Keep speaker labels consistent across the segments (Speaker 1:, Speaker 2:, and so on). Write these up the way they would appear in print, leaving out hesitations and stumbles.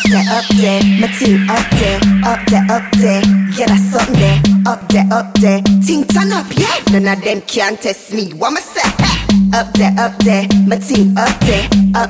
Speaker 1: there, my team up there, yeah that's something there, up there, ting turn up, yeah, none of them can test me, what me say, up there, my team up there,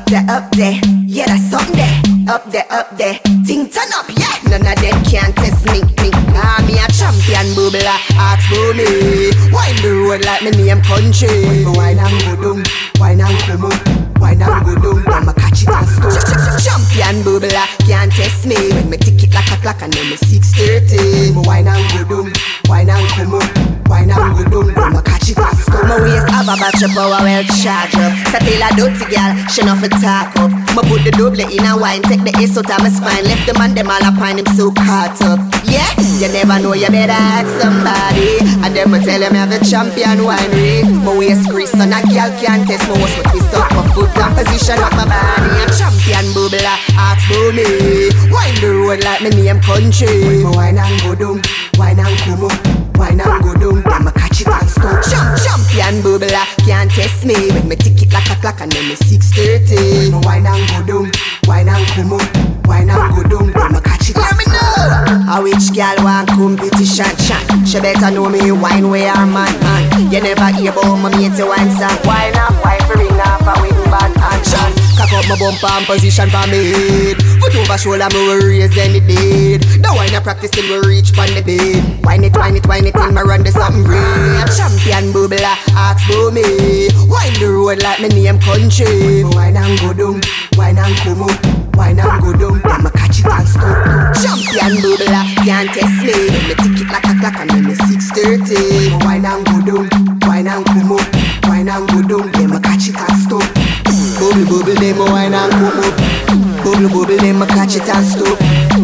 Speaker 1: yeah that's something there, up there, ting turn up, yeah, none of them can test me, me a champion bubbler, ask for me, wind the road like me name country, wine and go down, wine and come up. Why not go down, then I catch it and stop. Champion bubbler, can't test me. When me tick it like a clock and then me 6:30. Why not go down, why not come up. Why not go down, then I catch it and stop. My waist have a battery power well charged up. So tell a dirty girl, she not for talk up. Me put the double in a wine, take the ace out of my spine. Left the man them all upon him so caught up. Yeah, you never know, you better ask somebody. And then me tell him I have the champion winery. My waist grease and a girl can't test my waist, but twist up my foot and position up my body. I'm champion bubbler, ask for me. Wind the road like me name country. Wine and go down, wine and come up. Wine and go down, then I catch it and stop. Champion bubbler, can't test me. When me tick it like a clock and then me 6:30. Wine and go down, wine and come up. Wine and go down, then I catch it and stop. A which girl want competition, she better know me wine where her man. You never hear about my mate to wine song. Wine up, wine for ring up, a wing band and shot. Cock up my bumper and position for me head. Foot over shoulder, me will raise any dead. The wine I practice till we reach pon the bed. Wine it till me run the something break. Champion bubbler, ask for me. Wine the road like me name country. Wine and go down, wine and come up. Wine and go down, then I catch it and stop. Champion bubbler, can't test me. Me tick it like a clock and then me 6:30. Wine and go down, wine and come up. Wine and go down, then I catch it and stop. Bubble, then I wine and come up. Bubble, then I catch it and stop.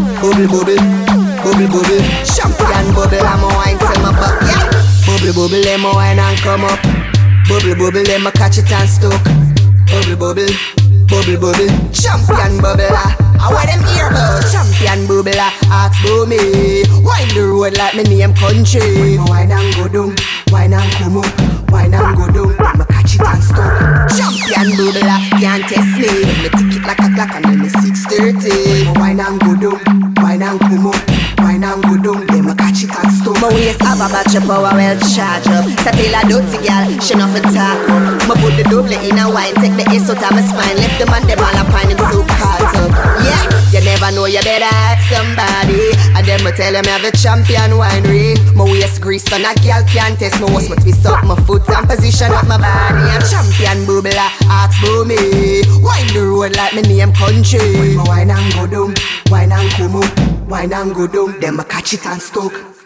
Speaker 1: Bubble. Champion bubble, I'm a wine till my butt, yeah. Bubble, then I wine and come up. Bubble, then I catch it and stop. Bubble. Champion bubbler, I want them ear about. Champion bubbler, ask for me. Wind the road like me name country. Wine and go down, wine and come up. Wine and go down, then I catch it and stop. Champion bubbler, can't test me. When me tick it like a clock and then me 6:30. Wine and go down, wine and come up. Wine and go down, then I catch it and stop. My waist have a battery power well charged up. So tell a dirty girl, she not for talk up. Me put the double in a wine, take the ace out of my spine. Left the man them all upon him so caught up. Yeah, you never know, you better ask somebody. And then me tell him I have the champion winery. My waist grease and a girl can't test my waist, but twist up my foot and position up my body. I'm champion bubbler, ask for me. Wind the road like me name country. Wine and go down, wine and come up. Wine and go down, then I catch it and stop.